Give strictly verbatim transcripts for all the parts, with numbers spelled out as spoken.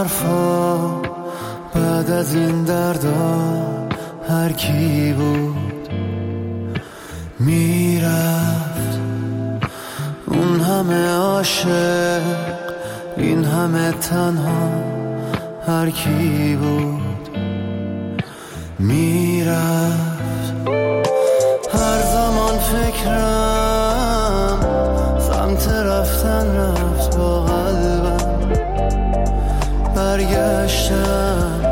حرفا بعد از این دردا هر کی بود میرفت، اون همه عاشق این همه تنها هر کی بود میرفت. هر زمان فکرم سمت رفتن رفت، با قلبم برگشتم.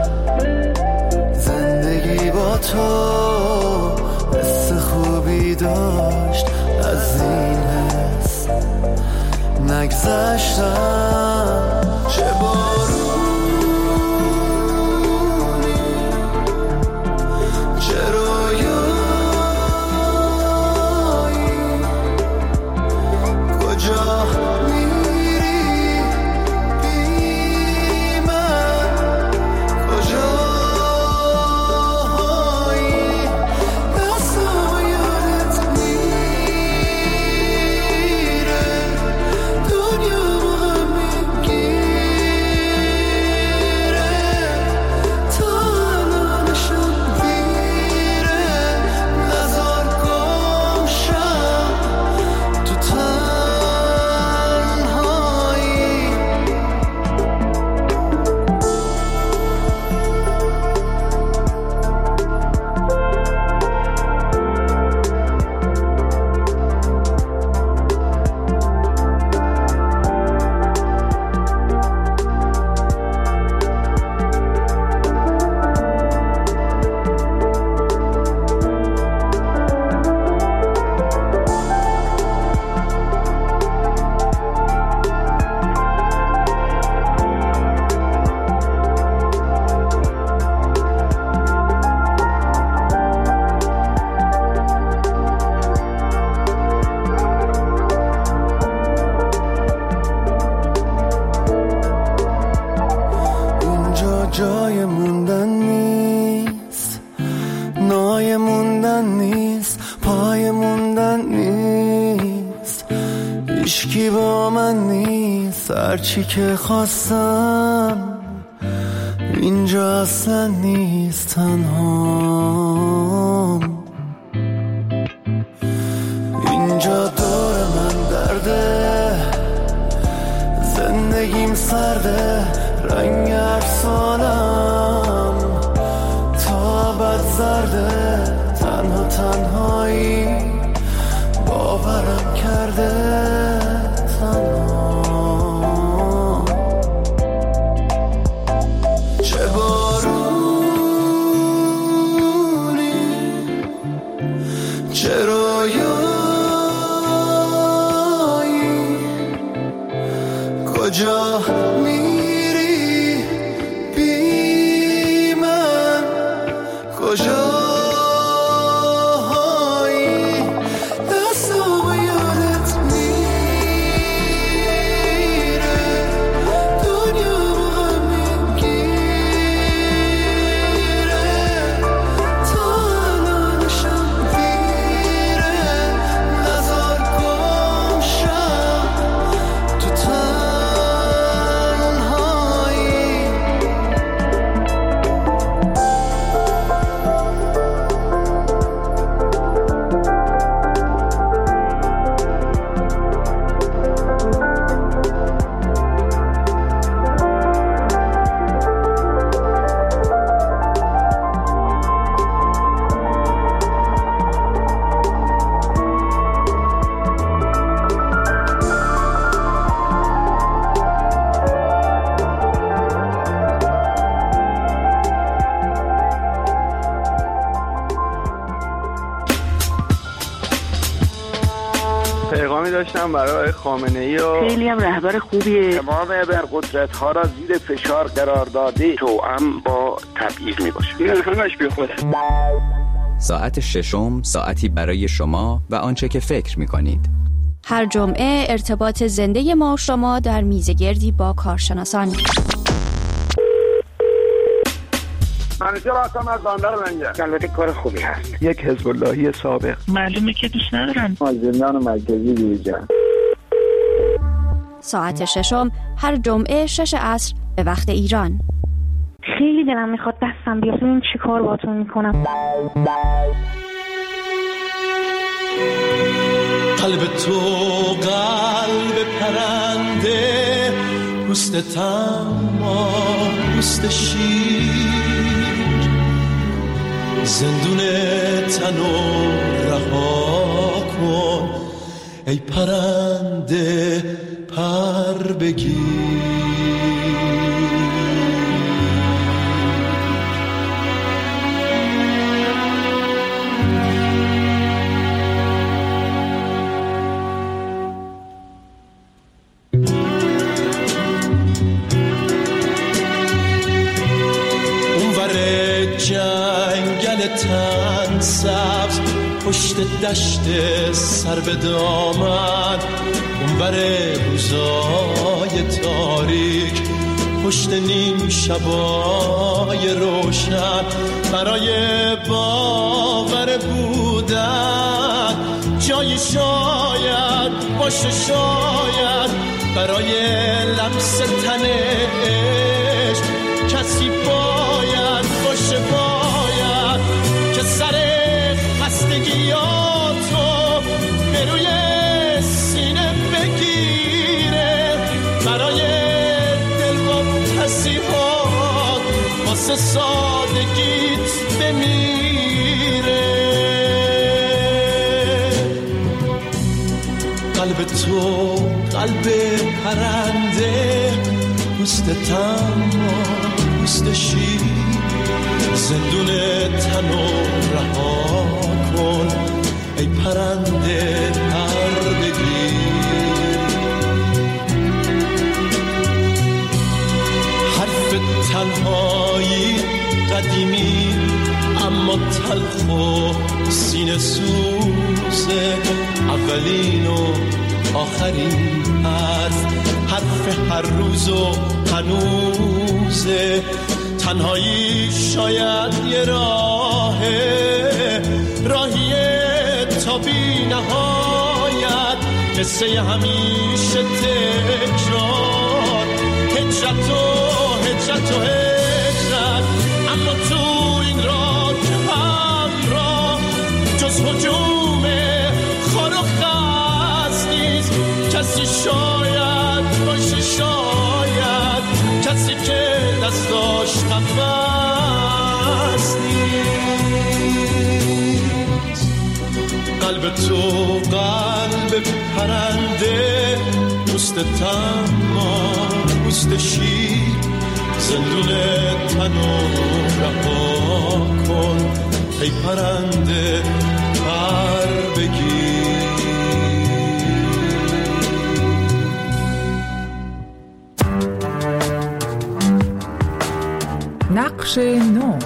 زندگی با تو حس خوبی داشت، از این حس نگذشتم. چه بارونی چه رویایی، کجا میری بی من، کجایی دستم یادت میره، دنیا هم میگیره، تا الانشم دیره. نزار گم شم تو تنهایی. اینجا جای موندن نیست، نای موندن نیست، پای موندن نیست، هیچکی با من نیست. هرچی که خواستم اینجا اصلا نیست، تنهام. اینجا دور من درده، زندگیم سرده، رنگ افسانم تا ابد زرده. تنها تنهایی باورم کرده، تنها. چه بارونی چه رویایی، کجا میری بی من، کجایی دستم یادت میره، دنیا هم میگیره، تا الانشم دیره. نزار گم شم تو تنهایی. پیغامی داشتم برای خامنه‌ای و خیلی هم رهبر خوبیه. تمام ابرقدرت ها را زیر فشار قرار داده، توأم با تبعیض می باشه. این همش بی خوده. ساعت ششم، ساعتی برای شما و آنچه که فکر می کنید. هر جمعه ارتباط زنده ما و شما در میزگردی با کارشناسان. منیجر هستم از بندر منجر. البته کار خوبی هست. یک حزب اللهی سابق. معلومه که دوست ندارن. از زندان مرکزی بیرون. ساعت ششم هر جمعه شش عصر به وقت ایران. خیلی دلم میخواد دستم بیاد ببینم چی کار باهاتون میکنم. قلب تو قلب پرنده، پوست تما پوست شیر، زندون تنو رها کن ای پرنده پر بگیر. جنگل تن سبز پشت دشت سر به دامن، اونور روزای تاریک پشت نیم شبای روشن، برای باور بودن جای شاید باشه، شاید برای لمس تن عشق کسی باید باشه، باید که سر خستگیاتو به روی سینه بگیره، برای دلواپسی‌هات واسه سادگیت بمیره. قلب تو قلب پرنده، پوست تما پوست شیر، زندون تنو رها کن ای پرنده پر بگیر. حرف تنهایی قدیمی اما تلخ و سینه سوزه، اولین و آخرین حرف، حرف هر روز و هنوزه. تنهایی شاید یه راهه، راهیه تا بی نهایت، قصه همیشه تکرار، هجرت و هجرت و هجرت. اما تو این راه که همراه جز هجوم خار و خس نیست، کسی شاید باشه، شاید کسی که دستاش نفس نیست. قلب تو قلب پرنده، پوست تما پوست شیر، زندون تنو رها کن ای پرنده پر بگیر. نقش نو.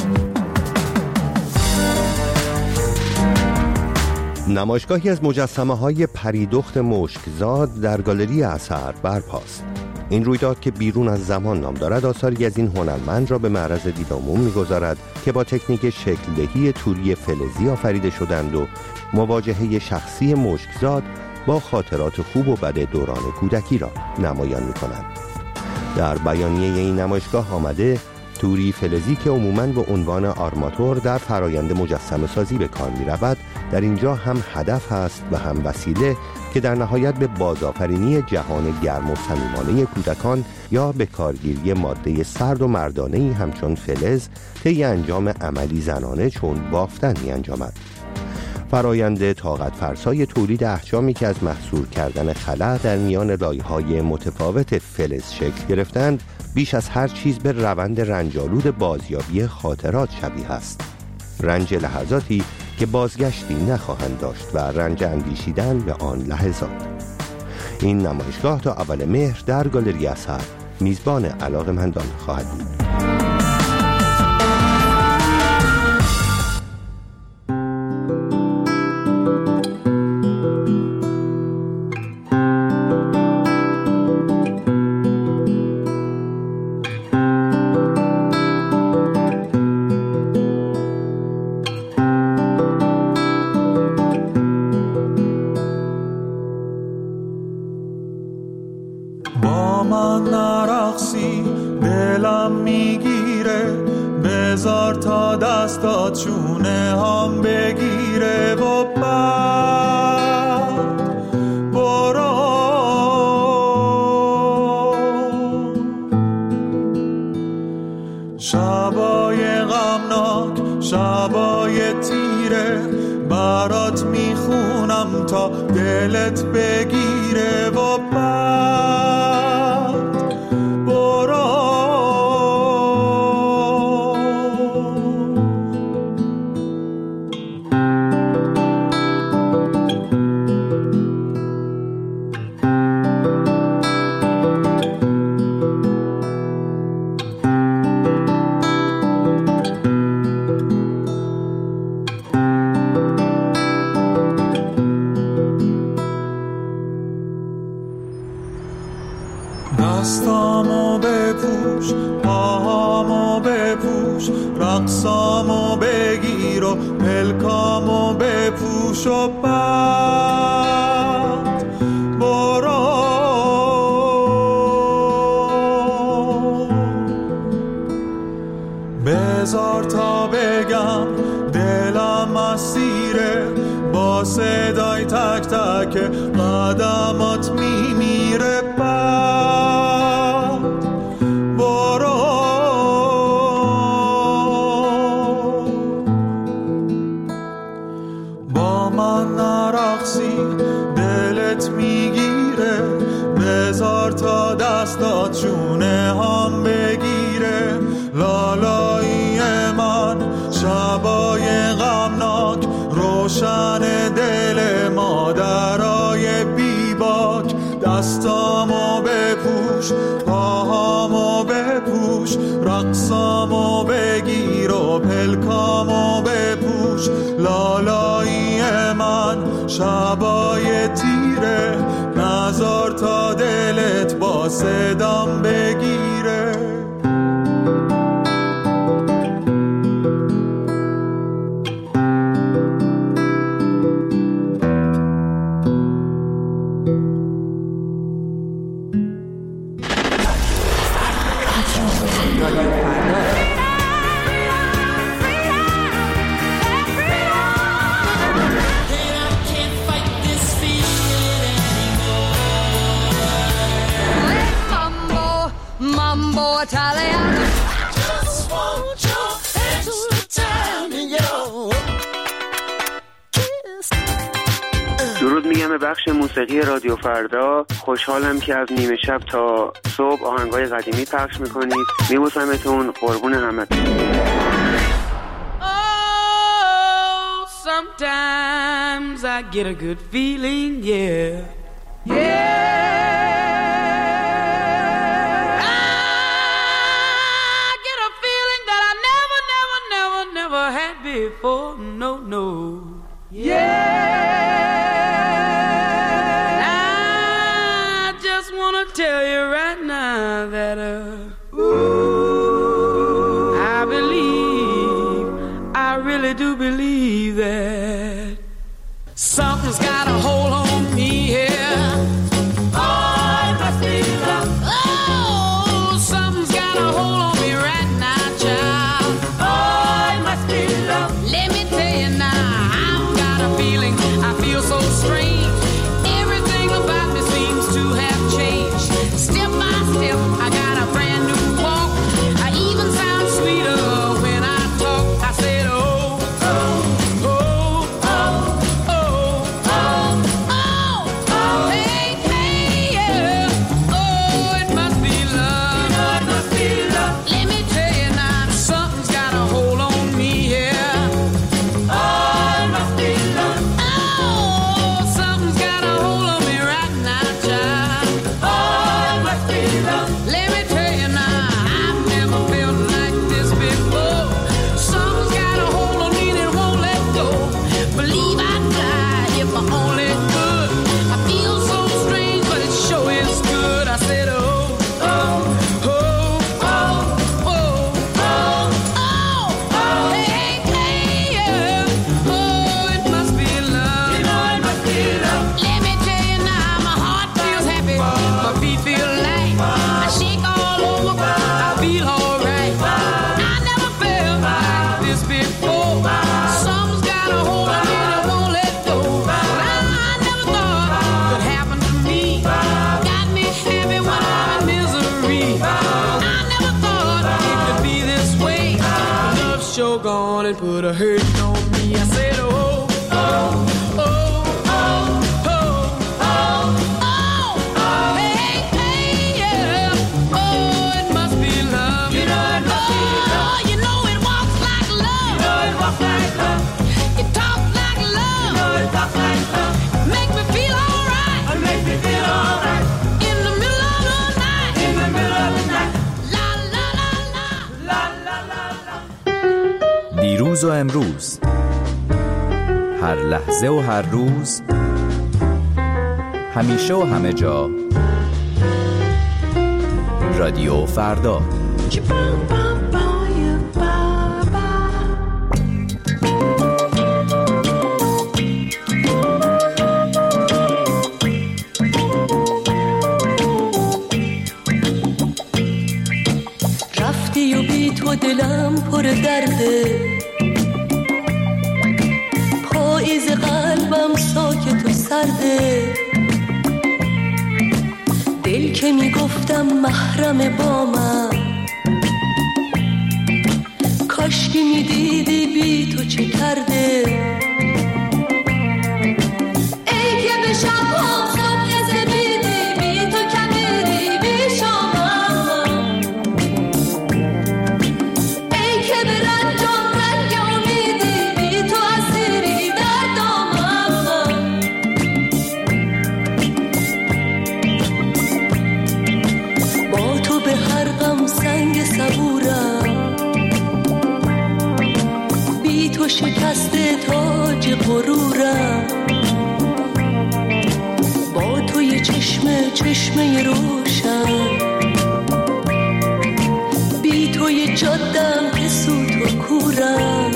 نمایشگاهی از مجسمه‌های پریدخت مشکزاد در گالری اثر برپاست. این رویداد که بیرون از زمان نام دارد، آثاری از این هنرمند را به معرض دید عموم می‌گذارد که با تکنیک شکل‌دهی توری فلزی آفریده شدند و مواجهه شخصی مشکزاد با خاطرات خوب و بد دوران کودکی را نمایان می‌کنند. در بیانیه این نمایشگاه آمده توری فلزی که عموماً به عنوان آرماتور در فرایند مجسمه سازی به کار می رود، در اینجا هم هدف است و هم وسیله که در نهایت به بازآفرینی جهان گرم و صمیمانه کودکان یا به کارگیری ماده سرد و مردانه‌ای همچون فلز طی انجام عملی زنانه چون بافتن می انجامد. فرایند طاقت فرسای تولید احجامی که از محصور کردن خلا در میان لایه‌های متفاوت فلز شکل گرفتند، بیش از هر چیز به روند رنجالود بازیابی خاطرات شبیه است. رنج لحظاتی که بازگشتی نخواهند داشت و رنج اندیشیدن به آن لحظات. این نمایشگاه تا اول مهر در گالری اثر میزبان علاقه‌مندان خواهد بود. با من نرقصی بذار تا دستات چونه هم بگیره و بعد برو. شبای غمناک، شبای تیره، برات میخونم تا دلت بگیره و بعد برو. دستامو بپوش، پاهامو بپوش، رقصامو بگیر و پلکامو بپوش و بعد برو. بذار تا بگم دلم اسیره، با صدای تک تک قدمات میمیره، بعد برو. با من نرقصی دلت میگیره، بذار تا دستات چونه هم بگیره. لالایی من شبای غمناک، روشن دل مادرای بیباک. دستامو بپوش، پاهامو بپوش، رقصامو بگیر و پلکامو بپوش. لالایی من شبای تیره، نذار تا دلت با صدام بگیره. درود میگم به بخش موسیقی رادیو فردا. خوشحالم که از نیمه شب تا صبح آهنگای قدیمی پخش میکنید. میبوسمتون، قربون همتون. Oh, sometimes I get a good feeling, yeah. Yeah. I get a feeling that I never, never, never, never had before. No, no. Yeah. Tell you right now that uh, ooh, I believe, I really do believe that something's got a hold on me here. Oh, it must be love. Oh, something's got a hold on me right now, child. Oh, it must be love. Let me tell you now, I've got a feeling, I feel so strange. Everything about me seems to have changed. Step by step, I got a brand new walk. I even sound sweeter when I talk. I said, oh, oh, oh, oh, oh, oh, oh. you're gone and put a hurting on me. I said, oh, oh, oh, oh, oh, oh, oh, oh, hey, hey, yeah. Oh, it must be love. You know it must be love. Oh, you know it walks like love. You know it walks like love. It talks like love. You know it talks like love. Make me feel alright. It makes me feel alright. In the middle of the night. In the middle of the night. La la la la. La la la la. دیروز و امروز، هر لحظه و هر روز، همیشه و همه جا، رادیو فردا. رفتی و بی تو دلم پر درده، پاییز قلبم ساکت و سرده، دل که میگفتم محرم با من، کاشکی میدیدی بی تو چه کرده. ای که به شب هم صبح زمیدی بی تو کمیدی بی شامم، ای که به رنجام رنگ امیدی بی تو اسیری در دامم. با تو به هر غم سنگ صبورم، بی تو شکسته تاج غرورم، با تو یه چشمه چشمه روشن، بی تو یه جادم که سوت و کورم.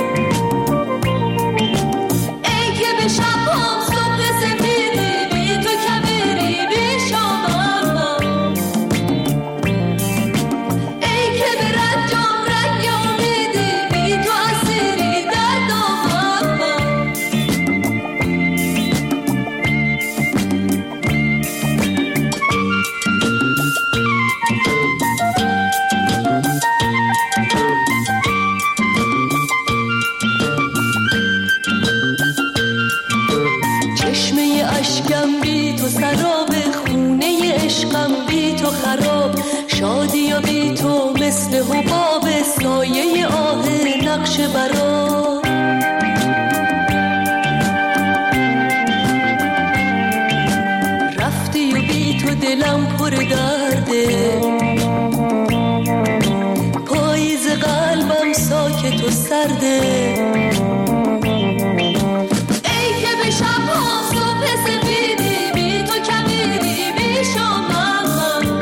ای که به شب هم صبح سفیدی بی تو کبیری بی شامم، ای که به رنجام رنگ امیدی بی تو اسیری در دامم. چشمه اشکم بی تو سراب، خونه عشقم بی تو خراب، شادی و بی تو مثل حباب، سایه آه نقش برا. رفتی و بی تو دلم پر درده، پاییز قلبم ساکت و سرده، ای که به شب هم صبح سفیدی بی تو کمیدی بی شامم،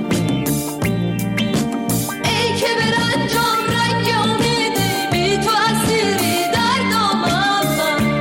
ای که به رنجام رنگ امیدی بی تو اسیری در دامم.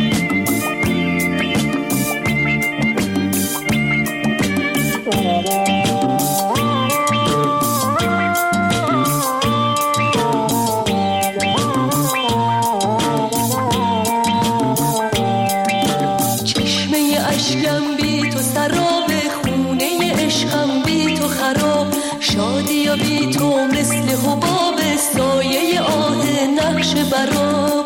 چشمه اشکم بی تو سراب، خونه عشقم بی تو خراب، شادی و بی تو مثل حباب، سایه آه نقش برا.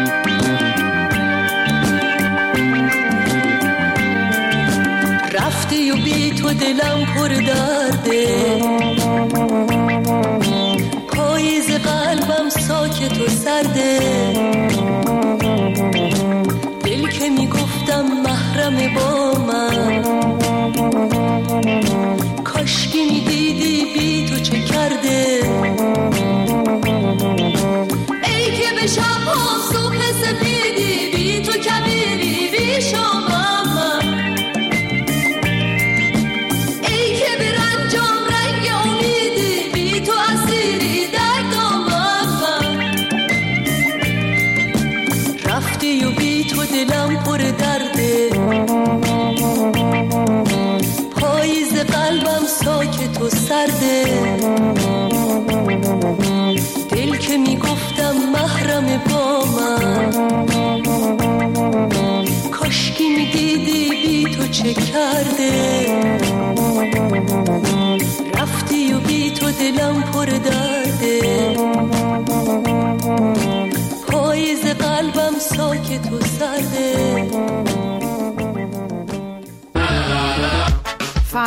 رفتی و بی تو دلم پر درده، پاییز قلبم ساکت و سرده، دل که میگفتم محرم با من، کاشکی میدیدی بی تو چه کرده. ای که به شب هم صبح سفیدی بی تو کبیری بی شامم، ای که به رنجام رنگ امیدی بی تو اسیری در دامم. رفتی و بی تو دلم پر درده، پاییز قلبم ساکت و سرده، دل که میگفتم محرم با من، کاشکی میدیدی بی تو چه کرده. رفتی و بی تو دلم پر درده،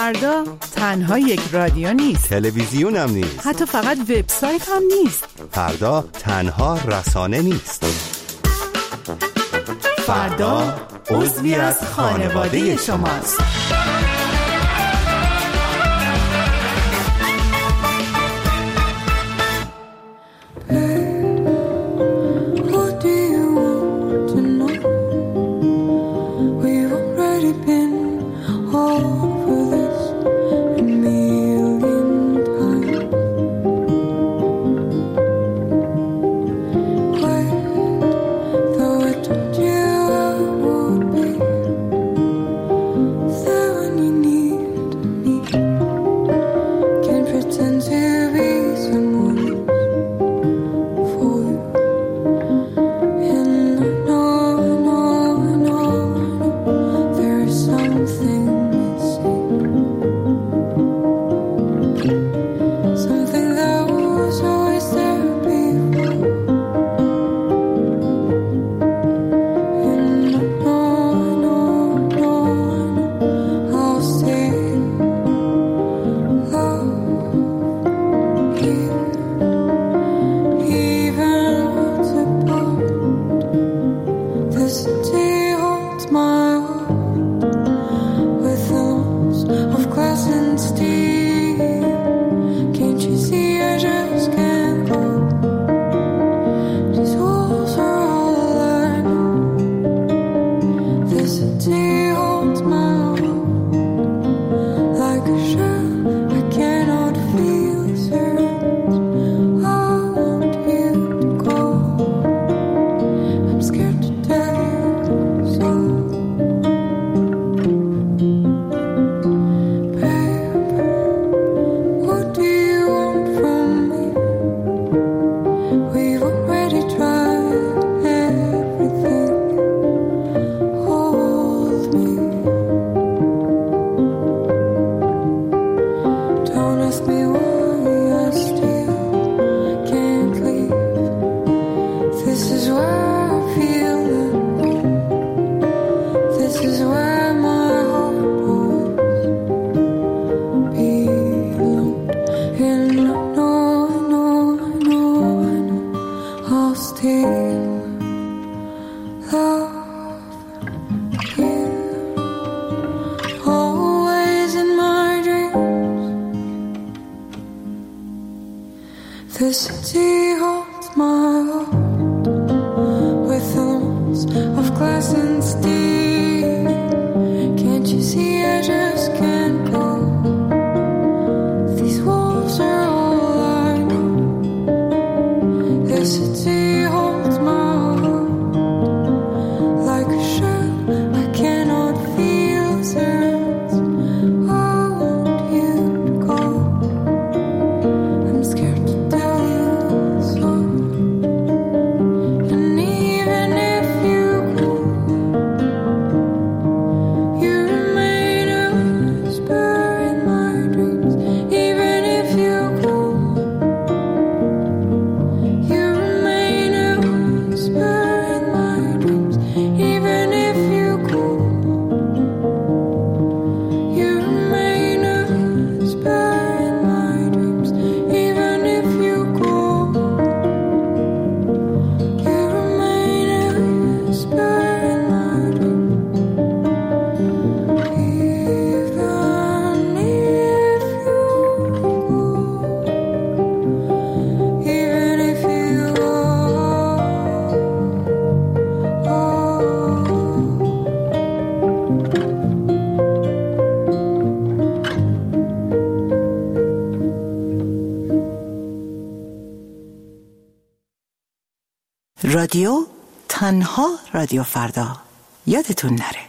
فردا تنها یک رادیو نیست، تلویزیون هم نیست، حتی فقط وبسایت هم نیست. فردا تنها رسانه نیست. فردا عضوی از خانواده شماست. The city holds my heart with arms of glass and steel. Can't you see I just can't go? These walls are all I know. The city holds my heart like a shell I cannot feel turns. I want you to go. I'm scared to tell you so. And even if you go, you remain a whisper in my dreams. Even if you go, you remain a whisper in my dreams. Even if you go, you remain a whisper in my dreams. Even if you go, you remain a whisper in my dreams. Even if you go, even if you go, رادیو تنها رادیو فردا، یادتون نره.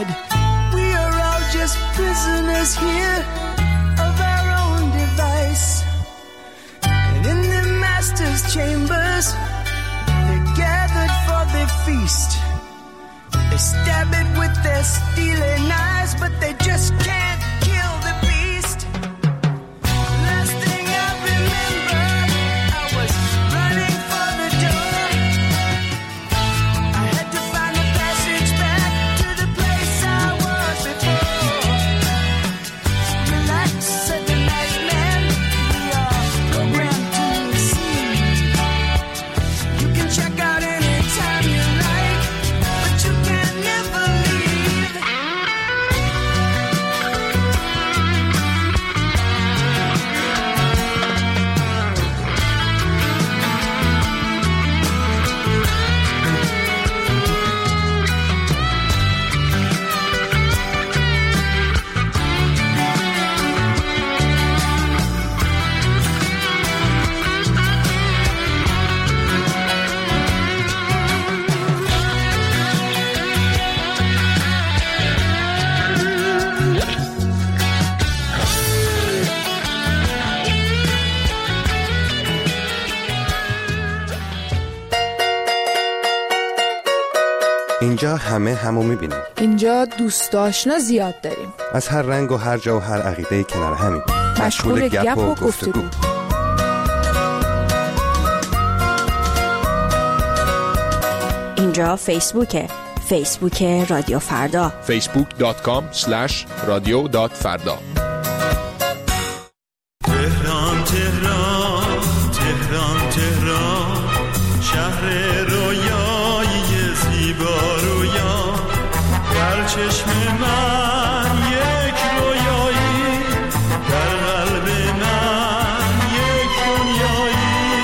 said, we are all just prisoners here of our own device. And in the master's chambers, they're gathered for their feast. They stab it with their stealing eyes, but they just can't kill the beast. Last thing I remember, I was running for the door. I had to find a passage back to the place I was before. Relax, said the nice man, we are programmed to receive. You can check out anytime you like, but you can never leave. اینجا همه همو میبینیم. اینجا دوست آشنا زیاد داریم. از هر رنگ و هر جا و هر عقیده کنار همین. مشغول گپ و گفتگو. اینجا فیسبوکه. فیسبوک رادیو فردا. فیسبوک دات کام اسلش رادیو دات فردا. تهران تهران تهران تهران شهر رویایی زیبا رویا در چشم من یک رویایی در قلب من یک دنیایی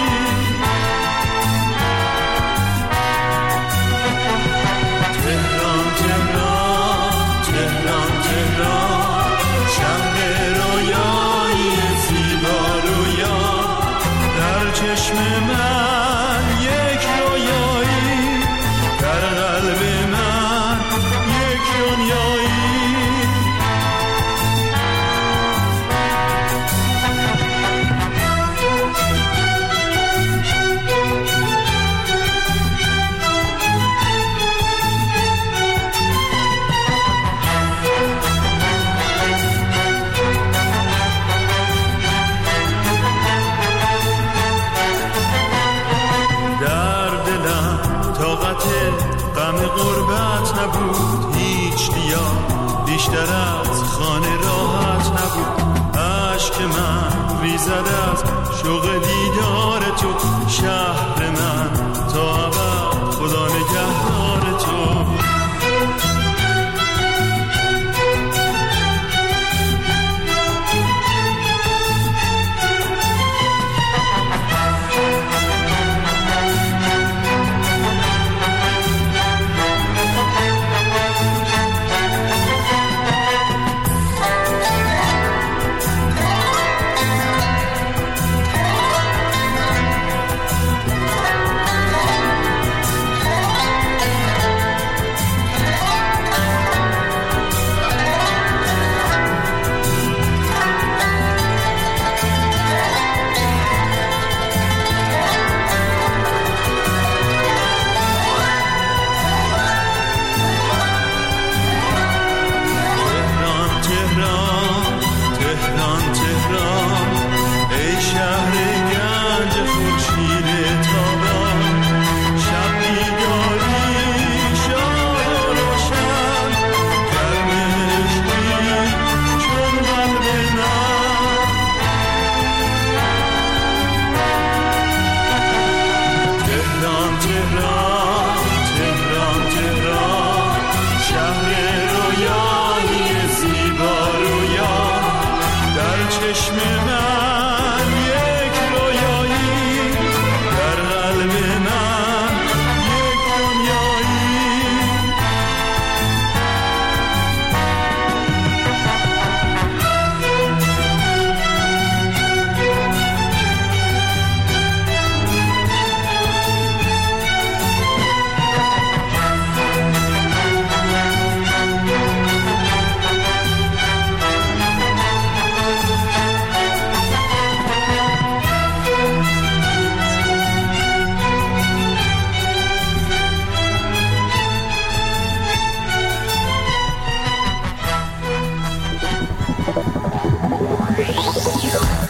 تهران تهران تهران تهران شهر رویایی زیبا رویا در چشم من یک رویایی در قلب من یک دنیایی در دلم طاقت غم غربت نبود هیچ دیا بیشتر از خانه راحت نبود عشق من ریزد از شوق دیدار تو شهر من تا ابد خدا نگهدار تو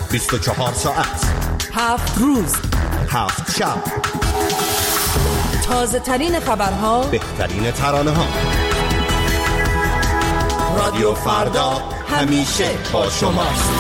بیست و چهار ساعت، هفت روز، هفت شب، تازه ترین خبرها، بهترین ترانه ها. رادیو فردا همیشه با شماست.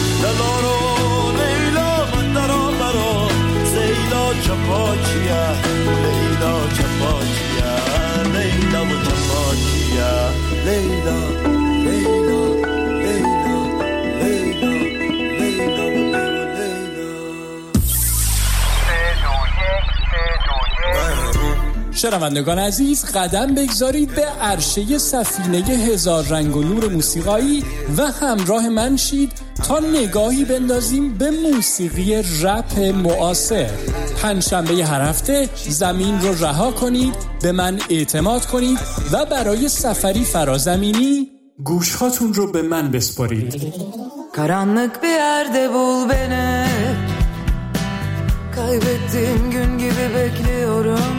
چپاچیه شنوندگان عزیز، قدم بگذارید به عرشه سفینه هزار رنگ و نور موسیقایی و همراه من شید تا نگاهی بندازیم به موسیقی رپ معاصر. پنجشنبه هر هفته زمین رو رها کنید، به من اعتماد کنید و برای سفری فرازمینی گوشهاتون رو به من بسپارید. Karanlık bir yerde bul beni, kaybettiğim gün gibi bekliyorum.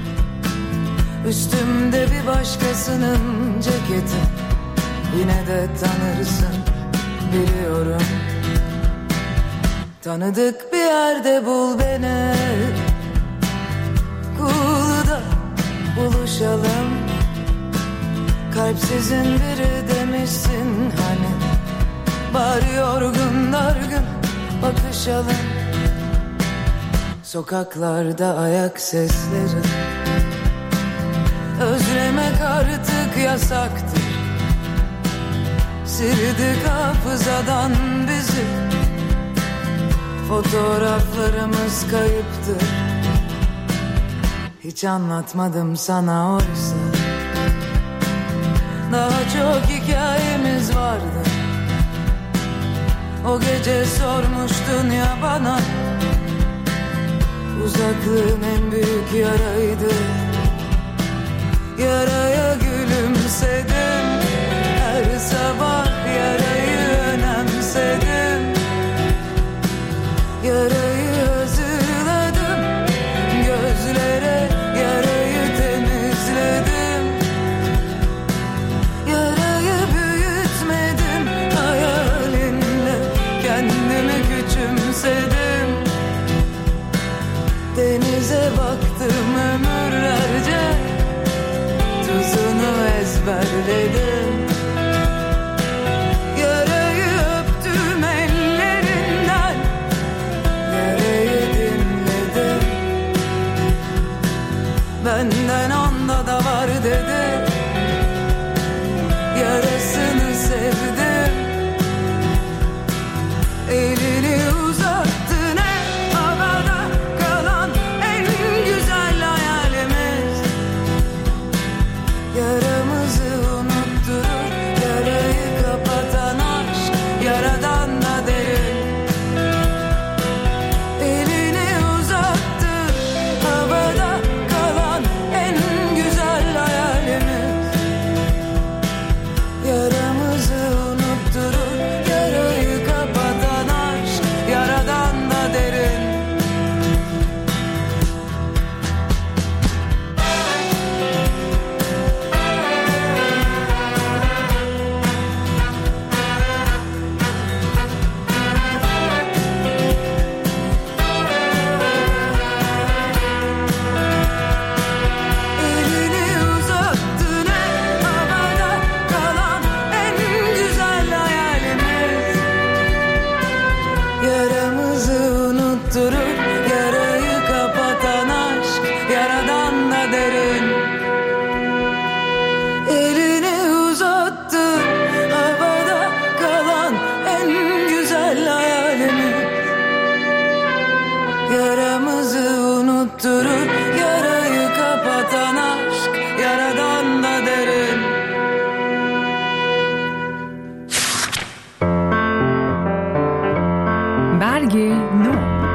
Üstümde bir başkasının ceketi, yine de tanırsın biliyorum. Tanıdık bir yerde bul beni, Kulu'da buluşalım. Kalpsizin biri demişsin hani, bari yorgun dargın bakışalım. Sokaklarda ayak sesleri, özlemek artık yasaktır. Sildik hafızadan bizi, fotoğraflarımız kayıptır. Hiç anlatmadım sana oysa, daha çok hikayemiz vardı. O gece sormuştun ya bana, uzaklığın en büyük yaraydı. Yaraya gülümsedim, her sabah yarayı önemsedim. Yarayı hazırladım, gözlere yarayı temizledim. Yarayı büyütmedim, hayalinle kendimi küçümsedim. Denize baktım ömürlerce, tuzunu ezberledim. Yarayı öptüm ellerinden, yarayı dinledim. Benden onda da var dedi, yarasını sevdim. Elini uzattı ne havada kalan en güzel hayalimiz. Yaramızı unutturur, yarayı kapatan aşk yaradan da derin. Elini uzattı havada kalan en güzel hayalimiz. Yaramızı unutturur, yarayı kapatan aşk yaradan da derin. Elini uzattı ne havada kalan en güzel hayalimiz. Yaramızı unutturur, yarayı kapatan aşk yaradan da derin. Elini uzattı havada kalan en güzel hayalimiz. Yaramızı unutturur, yarayı kapatan aşk yaradan da derin. برگ نو.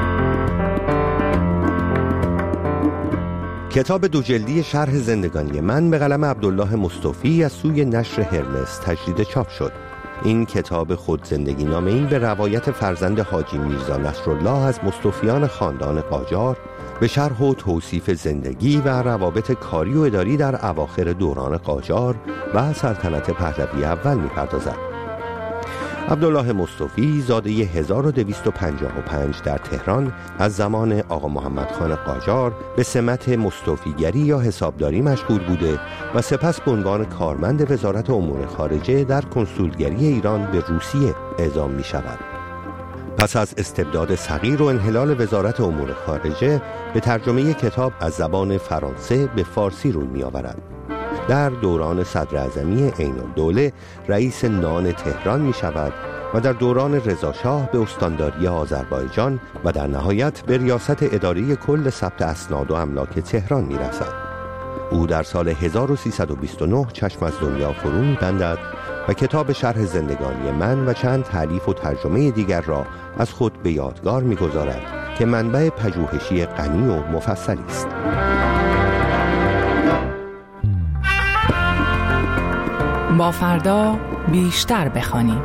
کتاب دو جلدی شرح زندگانی من به قلم عبدالله مصطفی از سوی نشر هرمس تجدید چاپ شد. این کتاب خود زندگی نامه‌ای به روایت فرزند حاجی میرزا نصرالله از مصطفیان خاندان قاجار به شرح و توصیف زندگی و روابط کاری و اداری در اواخر دوران قاجار و سلطنت پهلوی اول می‌پردازد. عبدالله مصطفی زاده هزار و دویست و پنجاه و پنج در تهران از زمان آقا محمد خان قاجار به سمت مصطفیگری یا حسابداری مشغول بوده و سپس به عنوان کارمند وزارت امور خارجه در کنسولگری ایران به روسیه اعزام می شود. پس از استبداد صغیر و انحلال وزارت امور خارجه به ترجمه کتاب از زبان فرانسه به فارسی روی می آورد. در دوران صدراعظمی عین الدوله رئیس نان تهران می شود و در دوران رضاشاه به استانداری آذربایجان و در نهایت به ریاست اداره کل ثبت اسناد و املاک تهران می رسد. او در سال هزار و سیصد و بیست و نه چشم از دنیا فرو می‌بندد و کتاب شرح زندگانی من و چند تالیف و ترجمه دیگر را از خود به یادگار می‌گذارد که منبع پژوهشی غنی و مفصلی است. با فردا بیشتر بخوانیم.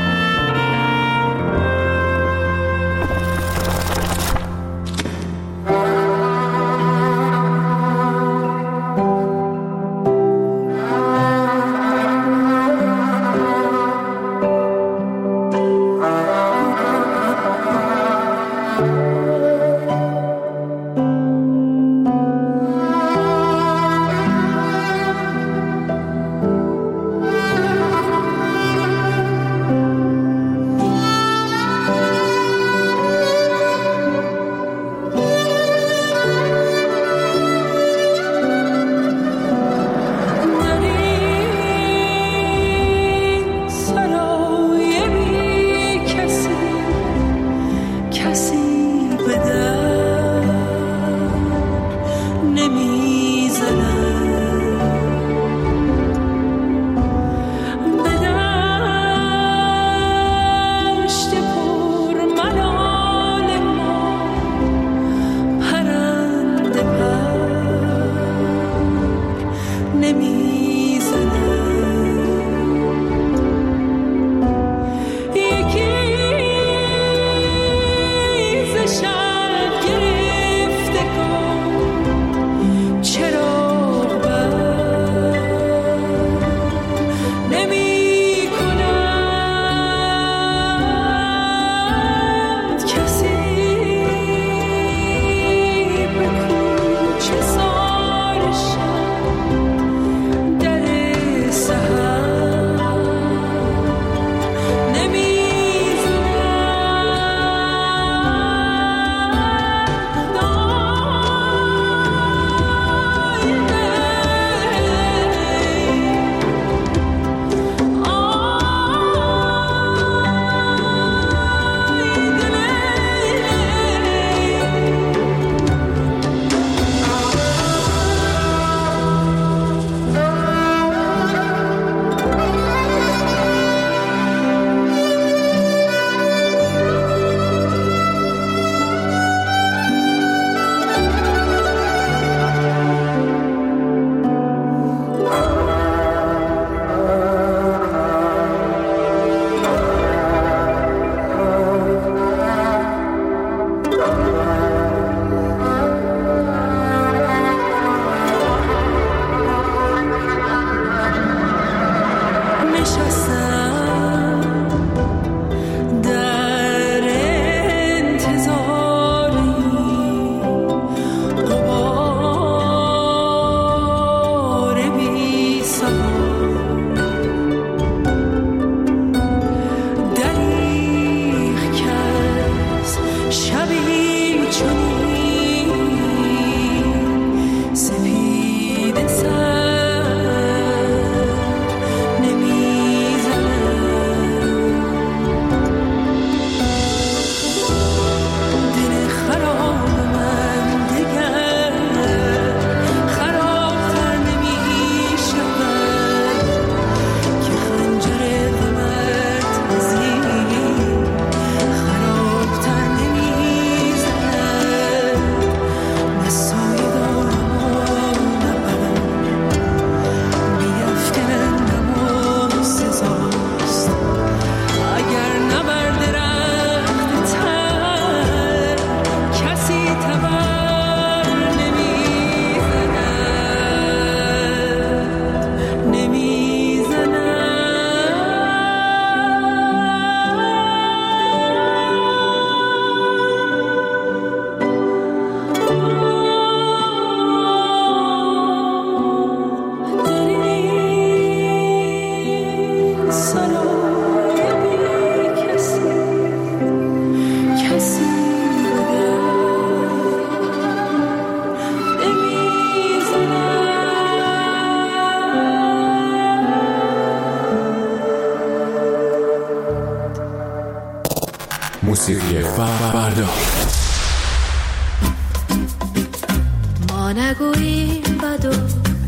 موسیقی فردا. ما نگوییم بد و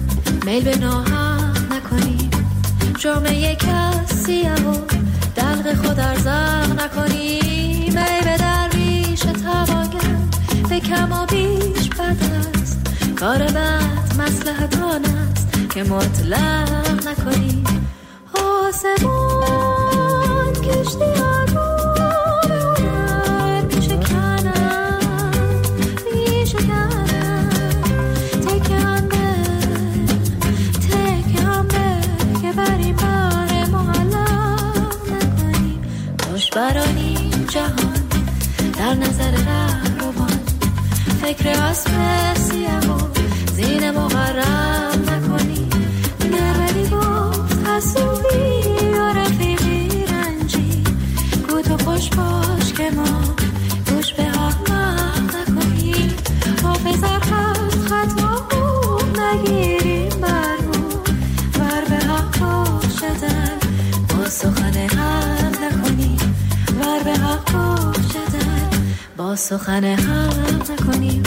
میل به ناحق نکنیم، جامعه کسی و دلق خود ارزاق نکنیم. ای به درویش تواگر به کم و بیش بد است، کار بد مصلحت آن است که مطلق نکنیم. آسمان کشتی آگاه بهونر میشه کنن میشه کنن، تکم به تکم به که بری بار معلق نکنیم. خوش برانیم جهان در نظر رهروان، فکر اسب سیاه و زین مغرب نکنیم. نرولی گفت حسوبی و رفیقی رنجی، گو تو خوش باش که ما گوش به احمق نکنیم. حافظ حرف خطا خوب نگیریم برمون، ور به حق باشدن با سخن حق نکنیم. ور به حق باشدن با سخن حق نکنیم.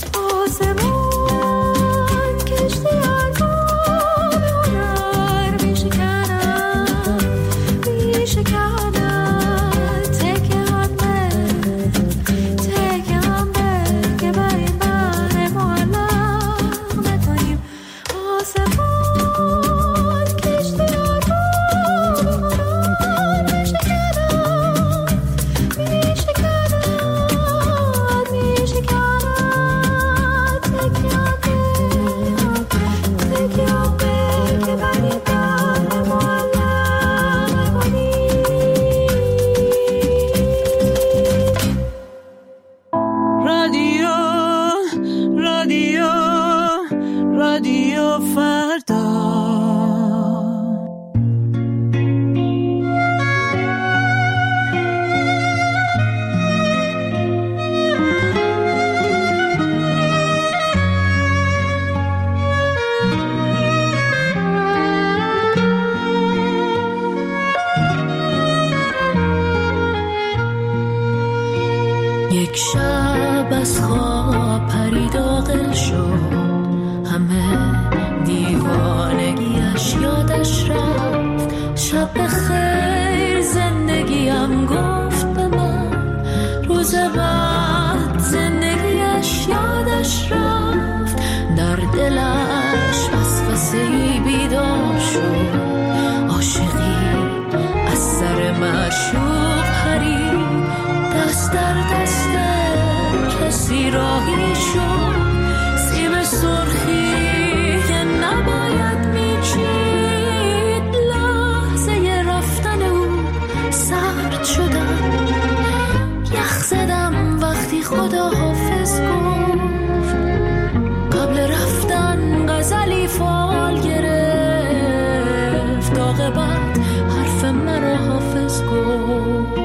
آسمان کشتی آگاه بهونر میشه کنن میشه کنن، تکه هم به تکه هم به که بریم بر معلق نکنیم. آسمان کشتی آگاه بهونر میشه کنن میشه کنن میشه کنن، تکه هم به تکه هم به که بریم بر معلق نکنیم. رادیو رادیو رادیو فردا. یک شب از خواب پرید عاقل شد، همه دیوانگیش یادش رفت. شب خیر زندگیم گفت به من، روز بعد زندگیش یادش رفت. در دلش وسوسه‌ای بیدار شد، عاشقی از سر معشوق پرید. دست در دست کسی راهی شد، سیب سرخی که نباید میچید. لحظه رفتن او سرد شدم، یخ زدم وقتی خدا حافظ گفت. قبل رفتن غزلی فال گرفت، عاقبت حرف مرا حافظ گفت.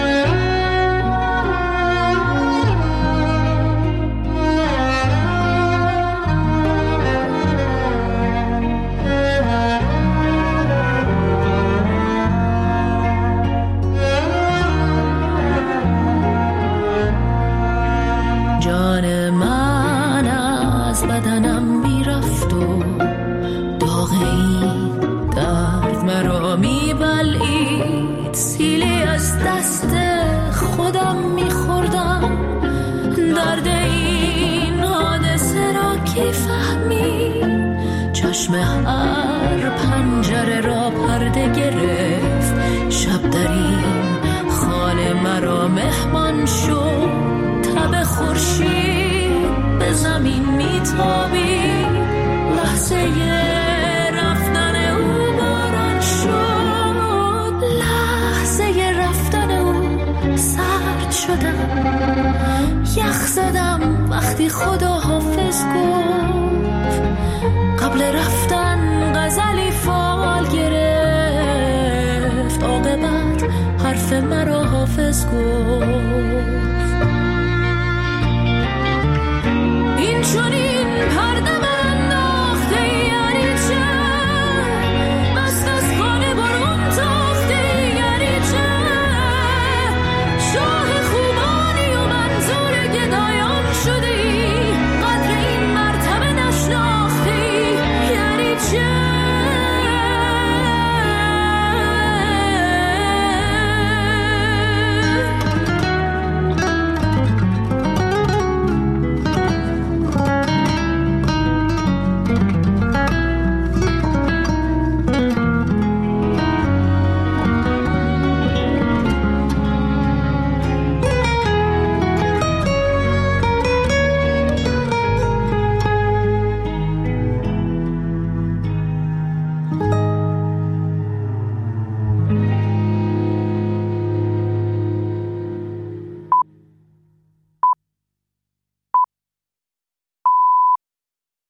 جان من از بدنم میرفت و داغ این درد مرا میبلعید. سیلی از دست خودم میخوردم، درد این حادثه را کی فهمید. چشم هر پنجره را پرده گرفت، شب در این خانه مرا مهمان شد. تب خورشید به زمین میتابید، لحظه رفتن او باران شد. لحظه رفتن او سرد شدم، یخ زدم وقتی خدا حافظ گفت. قبل رفتن غزلی فال گرفت، عاقبت حرف مرا حافظ گفت.